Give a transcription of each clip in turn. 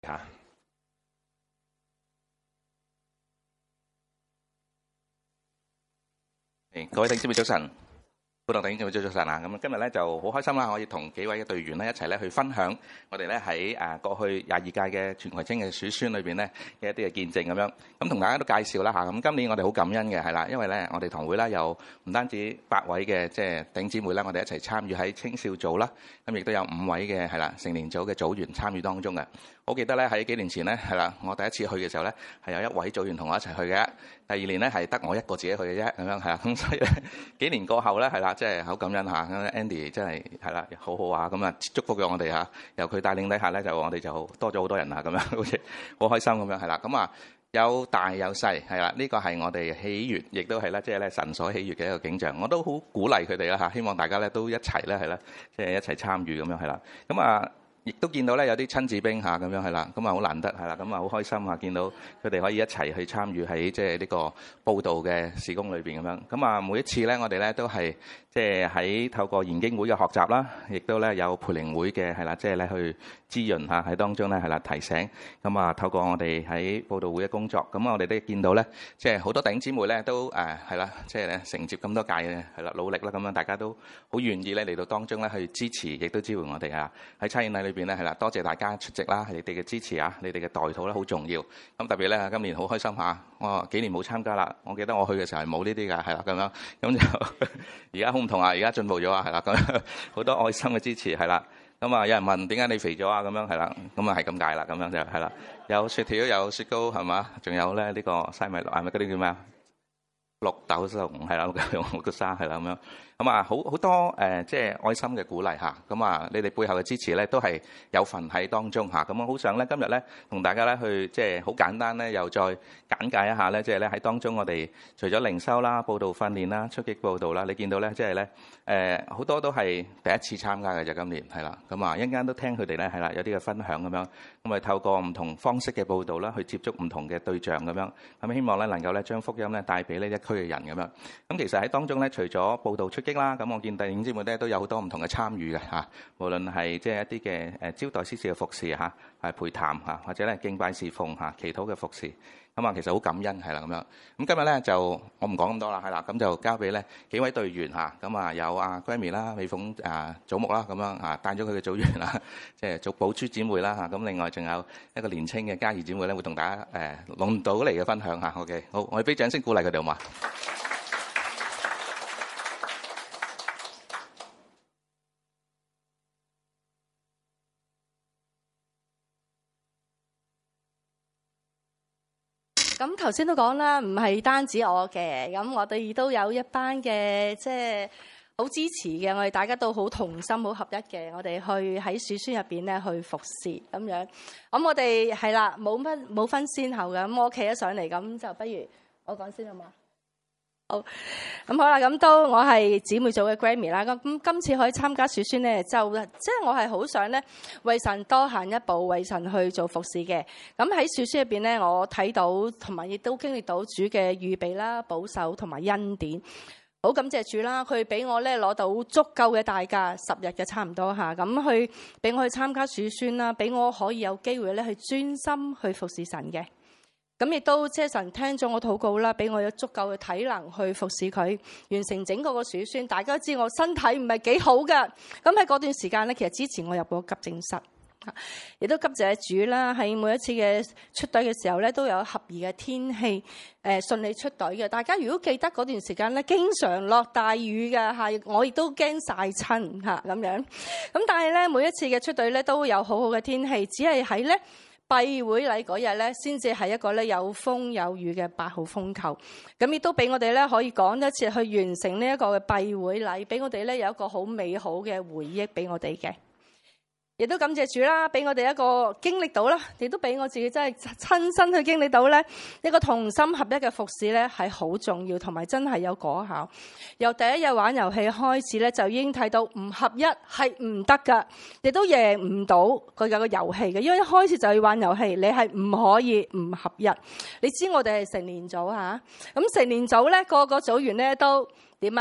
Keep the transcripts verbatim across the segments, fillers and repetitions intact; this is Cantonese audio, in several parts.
嚇。各位弟兄姊妹早晨，歡迎弟兄姊妹早晨啊！咁今日咧就好開心啦，可以同幾位嘅隊員咧一齊咧去分享我哋咧喺誒過去廿二屆嘅全葵青嘅書宣裏邊咧嘅一啲嘅見證咁樣。咁同大家都介紹啦嚇。咁今年我哋好感恩嘅係啦，因為咧我哋堂會啦有唔單止八位嘅即係弟兄姊妹啦，我哋一齊參與喺青少組啦，咁亦都有五位嘅係啦成年組嘅組員參與當中嘅。我記得咧喺幾年前咧係啦，我第一次去嘅時候咧係有一位組員同我一齊去嘅。第二年咧係得我一個自己去嘅啫，咁樣係啦。咁所以咧幾年過後咧係啦，即係好感恩嚇。咁 Andy 真係係啦，好好啊，咁啊祝福咗我哋嚇。由佢帶領底下咧，就我哋就多咗好多人啊，咁樣好似好開心咁樣係啦。咁啊有大有細係啦，呢個係我哋喜悅，亦都係咧即係咧神所喜悅嘅一個景象。我都好鼓勵佢哋啦嚇，希望大家咧都一齊咧係啦，即係一齊參與咁樣係啦。咁啊〜亦都見到咧有啲親子兵嚇咁樣係啦，咁啊好難得係啦，咁啊好開心啊！見到佢哋可以一齊去參與喺即係呢個佈道嘅事工裏邊咁樣。咁啊每一次咧，我哋咧都係即係喺透過研經會嘅學習啦，亦都咧有培靈會嘅係啦，即係咧去滋潤嚇喺當中咧係啦提醒。咁啊透過我哋喺佈道會嘅工作，咁我哋都見到咧，即係好多弟兄姊妹咧都誒係啦，即係咧承接咁多屆嘅係啦努力啦，咁樣大家都好願意咧嚟到當中咧去支持，亦都支援我哋啊喺差遣禮裏邊咧係啦，多謝大家出席啦，你哋嘅支持啊，你哋嘅代禱咧好重要。咁特別咧，今年好開心嚇，我幾年冇參加啦。我記得我去嘅時候係冇呢啲㗎，係啦咁樣。咁就而家好唔同啊，而家進步咗啊，係啦咁好多愛心嘅支持係啦。咁啊，有人問點解你肥咗啊？咁樣係啦，咁啊係咁解啦，咁樣就係啦。有雪條，有雪糕係嘛？仲有咧呢個西米露係咪嗰啲叫咩啊？綠豆蓉係啦，綠豆沙係啦咁樣。咁啊，好好多誒，即係愛心嘅鼓勵嚇。咁啊，你哋背後嘅支持咧，都係有份喺當中嚇。咁我好想咧，今日咧同大家咧去即係好簡單咧，又再簡介一下咧，即係咧喺當中我哋除咗靈修啦、佈道訓練啦、出擊佈道啦，你見到咧，即係咧誒好多都係第一次參加嘅就今年係啦。咁啊，一陣間都聽佢哋咧係啦，有啲嘅分享咁樣。咁啊，透過唔同方式嘅佈道啦，去接觸唔同嘅對象咁樣。咁希望咧能夠咧將福音咧帶俾呢一區嘅人咁樣。咁其實喺當中咧，除咗佈道出擊啦，咁我見弟兄姊妹咧都有好多唔同嘅參與嘅嚇，無論係即係一啲嘅誒招待司事嘅服侍嚇，係陪談嚇，或者咧敬拜侍奉嚇、祈禱嘅服侍，咁啊其實好感恩係啦咁樣。咁今日咧就我唔講咁多啦，係啦，咁就交俾咧幾位隊員嚇，咁啊有阿 Grammy 啦、美鳳啊、祖木啦咁樣啊，帶咗佢嘅組員啦，即係做寶珠姊妹啦嚇，咁另外仲有一個年青嘅嘉怡姊妹咧，會同大家誒攞到嚟嘅分享嚇。OK， 好，我哋俾掌聲鼓勵佢哋好嘛？ 咁頭先都講啦，唔係單止我嘅，咁我哋亦都有一班嘅即係好支持嘅，我哋大家都好同心、好合一嘅，我哋去喺書宣入邊咧去服侍咁樣。咁我哋係啦，冇乜冇分先後嘅。咁我企咗上嚟，咁就不如我講先好嘛？好，咁好啦，咁都我係姊妹組嘅 Grammy 啦，咁咁今次可以參加書宣咧，就即係我係好想咧為神多行一步，為神去做服侍嘅。咁喺書宣入邊咧，我睇到同埋亦都經歷到主嘅預備啦、保守同埋恩典。好感謝主啦，佢俾我咧攞到足夠嘅大假，十日嘅差唔多嚇，咁去俾我去參加書宣啦，俾我可以有機會咧去專心去服侍神嘅。咁亦都即係神聽咗我禱告啦，俾我有足夠嘅體能去服侍佢，完成整個個書宣。大家都知我身體唔係幾好㗎，咁喺嗰段時間咧，其實之前我入過急症室，亦都急謝主啦。喺每一次嘅出隊嘅時候咧，都有合宜嘅天氣，誒順利出隊嘅。大家如果記得嗰段時間咧，經常落大雨嘅嚇，我亦都驚曬親嚇咁樣。咁但係咧，每一次嘅出隊咧都有好好嘅天氣，只係喺咧閉會禮嗰日咧，先至係一個咧有風有雨嘅八號風球，咁亦都俾我哋咧可以趕一次去完成呢一個嘅閉會禮，俾我哋咧有一個好美好嘅回憶俾我哋嘅。亦都感謝主啦，俾我哋一個經歷到啦，亦都俾我自己真係親身去經歷到咧，一個同心合一嘅服侍咧係好重要，同埋真係有果效。由第一日玩遊戲開始咧，就已經睇到唔合一係唔得噶，亦都贏唔到佢有個遊戲嘅，因為一開始就要玩遊戲，你係唔可以唔合一。你知我哋係成年組吓，咁成年組咧個個組員咧都點啊？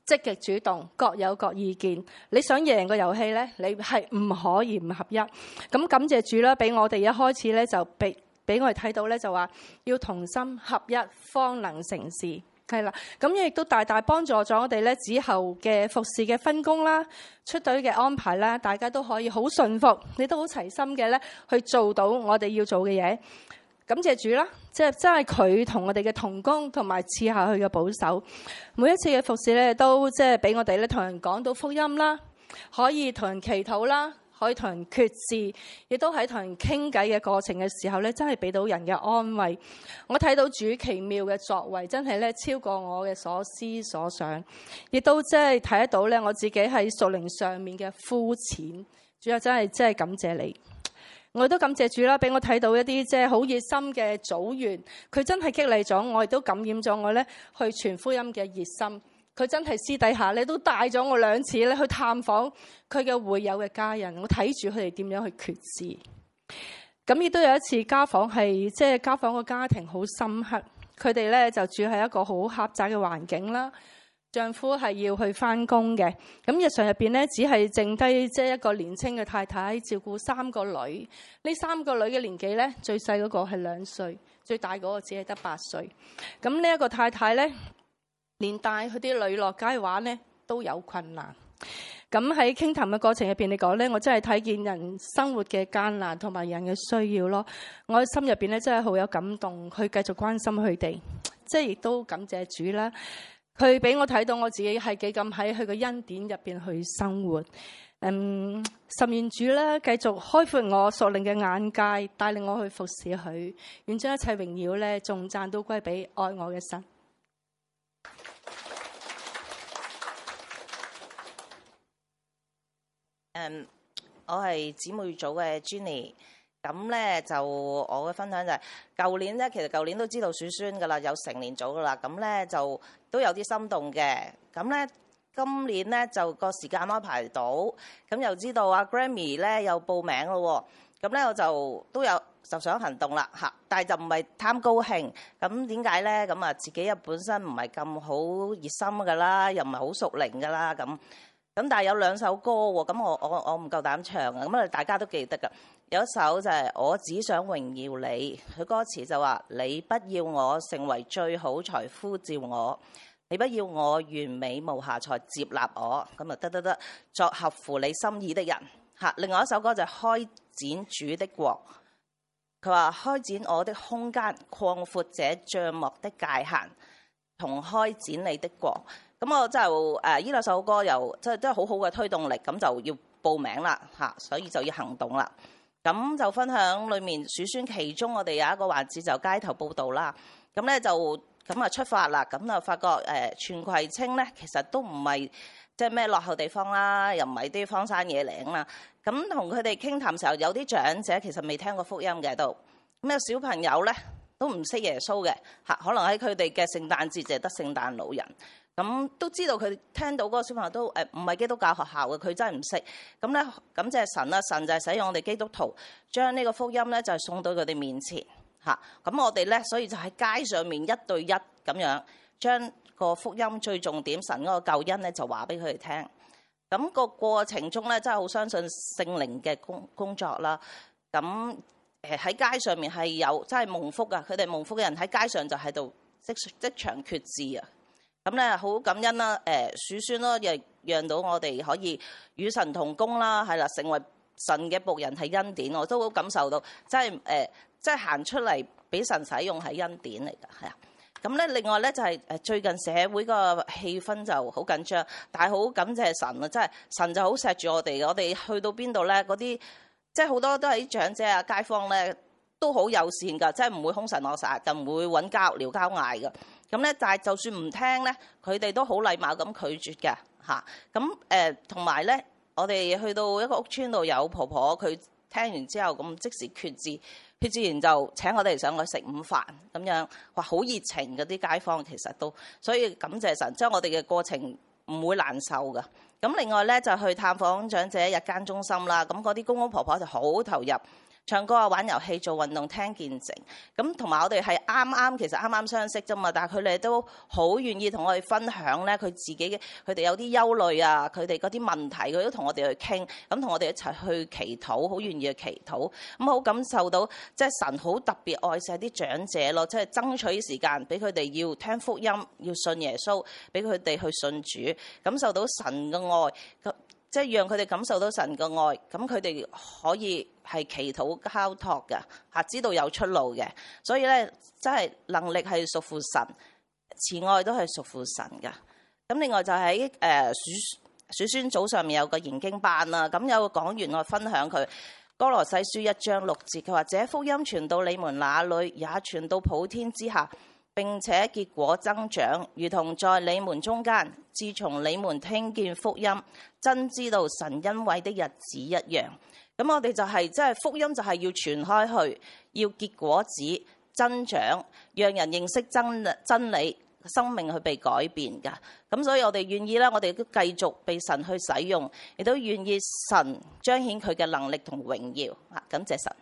積極主動，各有各意見。你想贏個遊戲呢，你係唔可以唔合一。咁感謝主啦，俾我哋一開始呢就俾俾我哋睇到呢，就話要同心合一，方能成事。係啦，咁亦都大大幫助咗我哋咧，之後嘅服侍嘅分工啦、出隊嘅安排啦，大家都可以好順服，你都好齊心嘅咧，去做到我哋要做嘅嘢。感謝主啦，即係真係佢同我哋嘅同工，同埋賜下去嘅保守。每一次嘅服侍咧，都即係俾我哋咧同人講到福音啦，可以同人祈禱啦。可以同人決志，亦都喺同人傾偈嘅過程嘅時候咧，真係俾到人嘅安慰。我睇到主奇妙嘅作為，真係咧超過我嘅所思所想，亦都即係睇得到咧我自己喺屬靈上面嘅膚淺。主啊，真係真係感謝你，我亦都感謝主啦，俾我睇到一啲即係好熱心嘅組員，佢真係激勵咗我，亦都感染咗我咧去傳福音嘅熱心。佢真係私底下咧都帶咗我兩次咧去探訪佢嘅會友嘅家人，我睇住佢哋點樣去決志。咁亦都有一次家訪係即係家訪個家庭好深刻，佢哋咧就住喺一個好狹窄嘅環境啦。丈夫係要去返工嘅，咁日常入邊咧只係剩低即係一個年青嘅太太照顧三個女。呢三個女嘅年紀咧，最細嗰個係兩歲，最大嗰個只係得八歲。咁呢一個太太咧，連帶佢啲女落街玩咧都有困難。咁喺傾談嘅過程入邊嚟講咧，我真係睇見人生活嘅艱難同埋人嘅需要咯。我喺心入邊咧真係好有感動，去繼續關心佢哋，即係亦都感謝主啦。佢俾我睇到我自己係幾咁喺佢嘅恩典入邊去生活。嗯，甚願主咧繼續開闊我屬靈嘅眼界，帶領我去服侍佢，願將一切榮耀咧頌讚都歸俾愛我嘅神。 Um, 我係姊妹組嘅 Jenny， 咁咧就我嘅分享就係、是、舊年咧，其實舊年都知道鼠孫噶啦，有成年組噶啦，咁咧就都有啲心動嘅。咁咧今年咧就個時間安排到，咁又知道阿 Grammy 咧又報名咯，咁咧我就都有就想行動啦嚇，但係就唔係貪高興。咁點解咧？咁啊自己啊本身唔係咁好熱心噶啦，又唔係好熟靈噶啦咁。咁但係有兩首歌喎，咁我我我唔夠膽唱啊！咁啊大家都記得㗎，有一首就係我只想榮耀你，佢歌詞就話：你不要我成為最好才呼召我，你不要我完美無瑕才接納我，咁啊得得得，作合乎你心意的人嚇。另外一首歌就係開展主的國，佢話開展我的空間，擴闊這帳幕的界限，同開展你的國。咁我就誒呢兩首歌又即係都係好好嘅推動力，咁就要報名啦嚇，所以就要行動啦。咁就分享裏面鼠孫其中我哋有一個環節就街頭報導啦。咁咧就咁啊出發啦，咁就發覺誒荃葵青咧其實都唔係即係咩落後地方啦，又唔係啲荒山野嶺啦。咁同佢哋傾談時候，有啲長者其實未聽過福音嘅都，咁有小朋友咧都唔識耶穌嘅嚇，可能喺佢哋嘅聖誕節就係得聖誕老人。咁都知道佢聽到嗰個小朋友都誒唔係基督教學校嘅，佢真係唔識。咁咧感謝神啦，神就係使用我哋基督徒將呢個福音咧就係送到佢哋面前嚇。咁我哋咧所以就喺街上面一對一咁樣將個福音最重點神嗰個救恩咧就話俾佢哋聽。咁個過程中咧真係好相信聖靈嘅工工作啦。咁誒喺街上面係有真係蒙福㗎，佢哋蒙福嘅人喺街上就喺度即即場決志啊！咁咧好感恩啦，誒鼠孫咯，亦讓到我哋可以與神同工啦，係啦，成為神嘅僕人係恩典，我都好感受到，即係誒，即係行出嚟俾神使用係恩典嚟㗎，係啊。咁咧另外咧就係誒最近社會個氣氛就好緊張，但係好感謝神啊，即係神就好錫住我哋，我哋去到邊度咧，嗰啲即係好多都係啲長者啊、街坊咧都好友善㗎，即係唔會兇神惡煞，就唔會揾交撩交嗌㗎。咁咧，但係就算唔聽咧，佢哋都好禮貌咁拒絕嘅嚇。咁誒同埋咧，我哋去到一個屋村度有婆婆，佢聽完之後咁即時決志，佢自然就請我哋上去食午飯咁樣，哇好熱情嗰啲街坊其實都，所以感謝神，即係我哋嘅過程唔會難受噶。咁另外咧就去探訪長者日間中心啦，咁嗰啲公公婆婆就好投入。 唱歌啊、玩遊戲、做運動、聽見證。咁同埋我哋係啱啱其實啱啱相識啫嘛，但係佢哋都好願意同我哋分享咧，佢自己嘅佢哋有啲憂慮啊，佢哋嗰啲問題，佢都同我哋去傾，咁同我哋一齊去祈禱，好願意去祈禱。咁好感受到即係神好特別愛錫啲長者咯，即係爭取時間俾佢哋要聽福音，要信耶穌，俾佢哋去信主，感受到神嘅愛。即係讓佢哋感受到神嘅愛，咁佢哋可以係祈禱交託嘅嚇，知道有出路嘅。所以咧，真係能力係屬乎神，慈愛都係屬乎神嘅。咁另外就喺誒鼠鼠孫組上面有個研經班啦，咁有個講員我分享佢歌羅西書一章六節，佢話：這福音傳到你們那裏，也傳到普天之下。並且結果增長，如同在你們中間，自從你們聽見福音，真知道神恩惠的日子一樣。咁我哋就係即係福音就係要傳開去，要結果子增長，讓人認識真真理，生命去被改變㗎。咁所以我哋願意啦，我哋都繼續被神去使用，亦都願意神彰顯佢嘅能力同榮耀。啊，感謝神。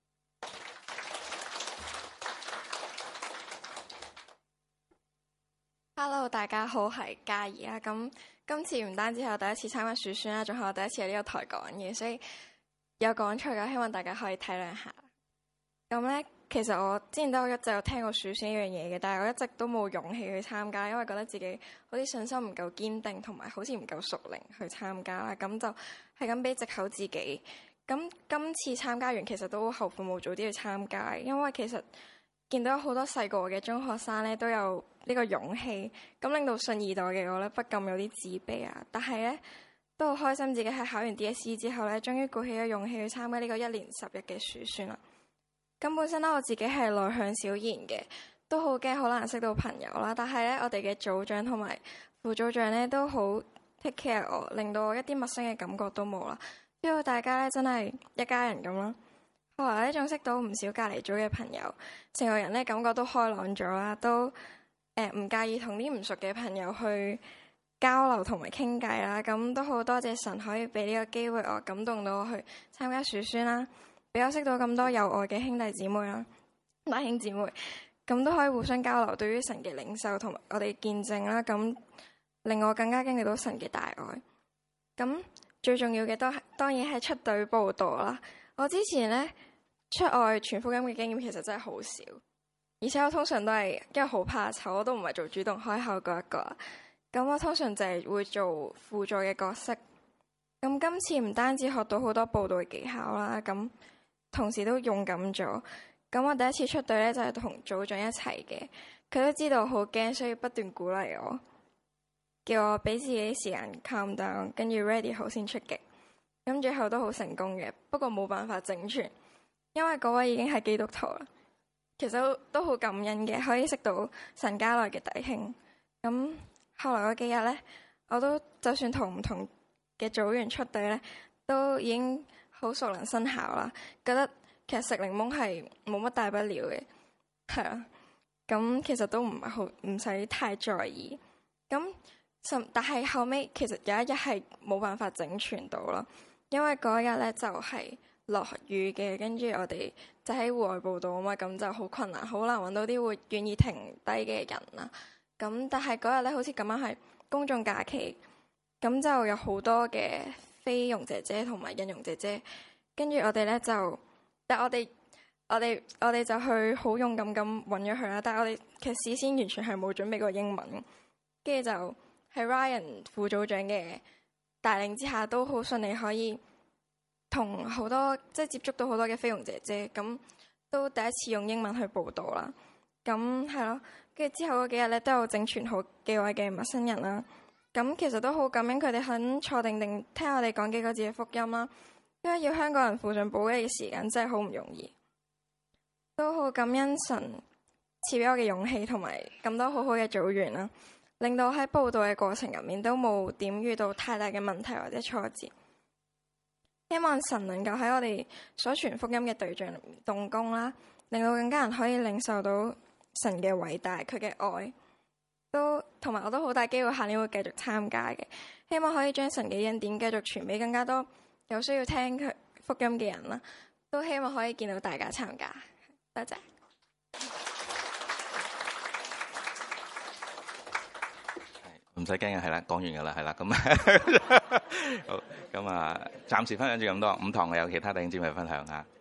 Hello， 大家好，係嘉怡啦。咁今次唔單止係我第一次參加鼠孫啦，仲係我第一次喺呢個台講嘢，所以有講錯嘅，希望大家可以體諒下。咁咧，其實我之前都一直有聽過鼠孫呢樣嘢嘅，但係我一直都冇勇氣去參加，因為覺得自己好似信心唔夠堅定，同埋好似唔夠熟齡去參加啦。咁就係咁俾藉口自己。咁今次參加完，其實都後悔冇早啲去參加，因為其實見到好多細個嘅中學生咧都有呢個勇氣，咁令到信二代嘅我咧不禁有啲自卑啊！但係咧都好開心，自己喺考完 D S E 之後咧，終於鼓起咗勇氣去參加呢個一連十日嘅鼠孫啦。咁本身咧我自己係內向少言嘅，都好驚好難識到朋友啦。但係咧我哋嘅組長同埋副組長咧都好 take care 我，令到我一啲陌生嘅感覺都冇啦。因為大家咧真係一家人咁咯。後來咧仲識到唔少隔離組嘅朋友，成個人咧感覺都開朗咗啦，都誒唔介意同啲唔熟嘅朋友去交流同埋傾偈啦。咁都好多謝神可以俾呢個機會我，感動到我去參加鼠孫啦，俾我識到咁多有愛嘅兄弟姊妹啦、弟兄姊妹，咁都可以互相交流對於神嘅領受同埋我哋見證啦，咁令我更加經歷到神嘅大愛。咁最重要嘅都係當然係出隊報道啦。我之前咧出外傳福音嘅經驗其實真係好少，而且我通常都係因為好怕醜，我都唔係做主動開口嗰一個。咁我通常就係會做輔助嘅角色。咁今次唔單止學到好多報道嘅技巧啦，咁同時都勇敢咗。咁我第一次出隊咧就係同組長一齊嘅，佢都知道好驚，所以不斷鼓勵我，叫我俾自己時間 calm down，跟住 ready 好先出擊。咁最後都好成功嘅，不過冇辦法整全，因為嗰位已經係基督徒啦。其實都都好感恩嘅，可以識到神家內嘅弟兄。咁後來嗰幾日咧，我都就算同唔同嘅組員出隊咧，都已經好熟能生巧啦。覺得其實食檸檬係冇乜大不了嘅，係啊。咁其實都唔係好唔使太在意。咁甚但係後尾其實有一日係冇辦法整全到咯。因為嗰日咧就係落雨嘅，跟住我哋就喺戶外報道啊嘛，咁就好困難，好難揾到啲會願意停低嘅人啦。咁但係嗰日咧，好似咁樣係公眾假期，咁就有好多嘅菲傭姐姐同埋印傭姐姐，跟住我哋咧就，但係我哋我哋我哋就去好勇敢咁揾咗佢啦。但係我哋其實事先完全係冇準備過英文，跟住就係 Ryan 副組長嘅帶領之下，都好順利可以同好多即係接觸到好多嘅菲傭姐姐，咁都第一次用英文去報道啦。咁係咯，跟住之後嗰幾日咧都有整全好幾位嘅陌生人啦。咁其實都好感恩佢哋肯坐定定聽我哋講幾個字嘅福音啦。因為要香港人付上寶貴嘅時間真係好唔容易，都好感恩神賜俾我嘅勇氣同埋咁多好好嘅組員啦。令到喺報道嘅過程入面都冇點遇到太大嘅問題或者挫折。希望神能夠喺我哋所傳福音嘅對象動工啦，令到更加人可以領受到神嘅偉大，佢嘅愛。都同埋我都好大機會下年會繼續參加嘅，希望可以將神嘅恩典繼續傳俾更加多有需要聽佢福音嘅人啦。 都希望可以見到大家參加。多謝。 唔使驚嘅，係啦，講完㗎啦，係啦，咁好，咁啊，暫時分享住咁多，五堂我有其他弟兄姊妹分享啊。